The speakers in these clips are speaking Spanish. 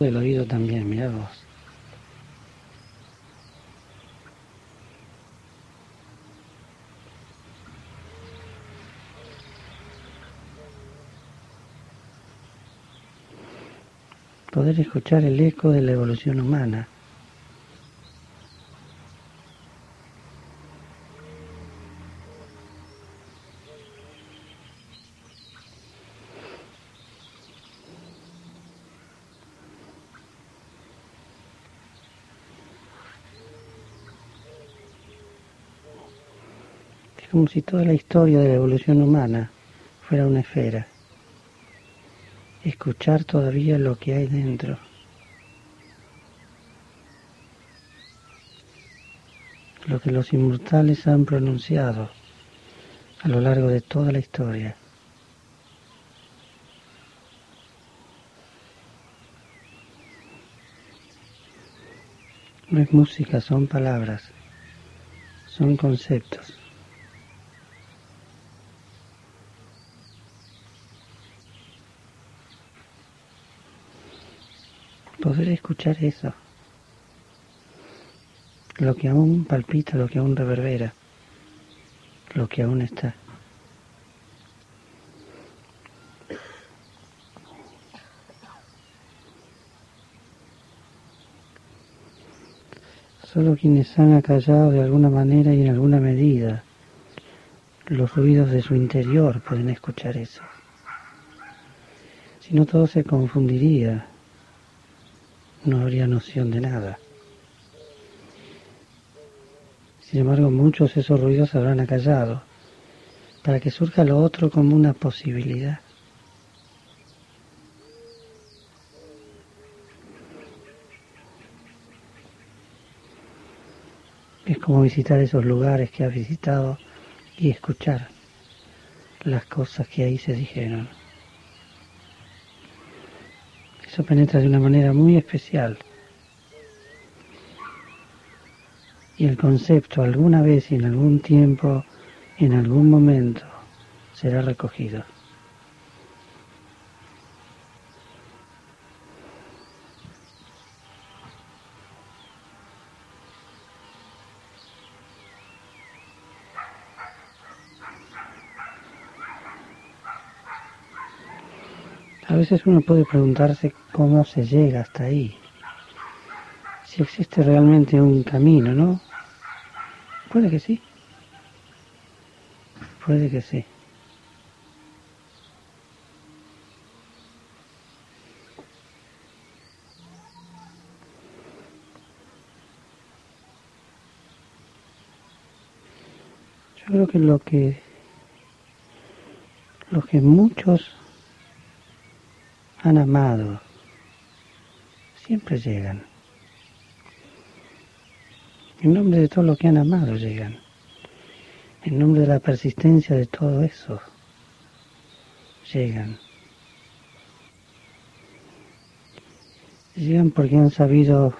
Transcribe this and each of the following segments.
Del oído también, mirá vos. Poder escuchar el eco de la evolución humana. Es como si toda la historia de la evolución humana fuera una esfera. Escuchar todavía lo que hay dentro. Lo que los inmortales han pronunciado a lo largo de toda la historia. No es música, son palabras, son conceptos. Poder escuchar eso, lo que aún palpita, lo que aún reverbera, lo que aún está. Solo quienes han acallado de alguna manera y en alguna medida los ruidos de su interior pueden escuchar eso. Si no, todo se confundiría, no habría noción de nada. Sin embargo, muchos de esos ruidos habrán acallado para que surja lo otro como una posibilidad. Es como visitar esos lugares que has visitado y escuchar las cosas que ahí se dijeron. Eso penetra de una manera muy especial. Y el concepto alguna vez y en algún tiempo, en algún momento, será recogido. A veces uno puede preguntarse cómo se llega hasta ahí. Si existe realmente un camino, ¿no? Puede que sí. Puede que sí. Yo creo que lo que muchos han amado siempre llegan. En nombre de todo lo que han amado llegan. En nombre de la persistencia de todo eso llegan. Llegan porque han sabido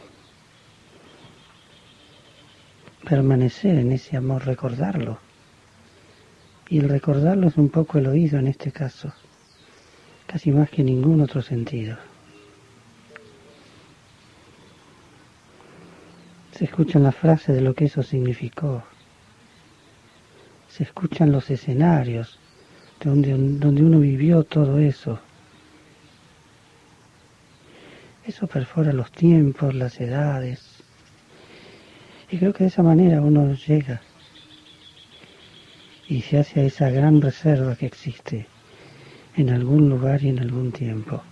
permanecer en ese amor, recordarlo. Y el recordarlo es un poco el oído en este caso, casi más que ningún otro sentido. Se escuchan las frases de lo que eso significó. Se escuchan los escenarios donde uno vivió todo eso. Eso perfora los tiempos, las edades. Y creo que de esa manera uno llega y se hace a esa gran reserva que existe en algún lugar y en algún tiempo.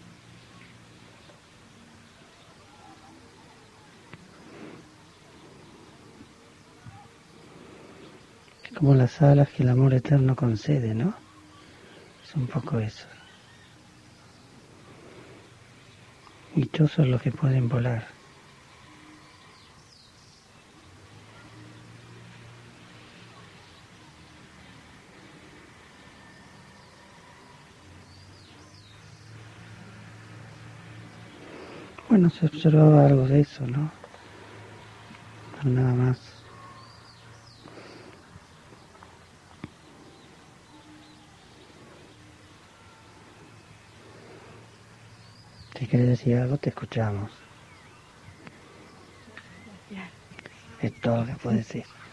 Es como las alas que el amor eterno concede, ¿no? Es un poco eso. Dichosos los que pueden volar. Bueno, se observaba algo de eso, ¿no? Pero nada más. Si quieres decir algo, te escuchamos. Es todo lo que puedo decir.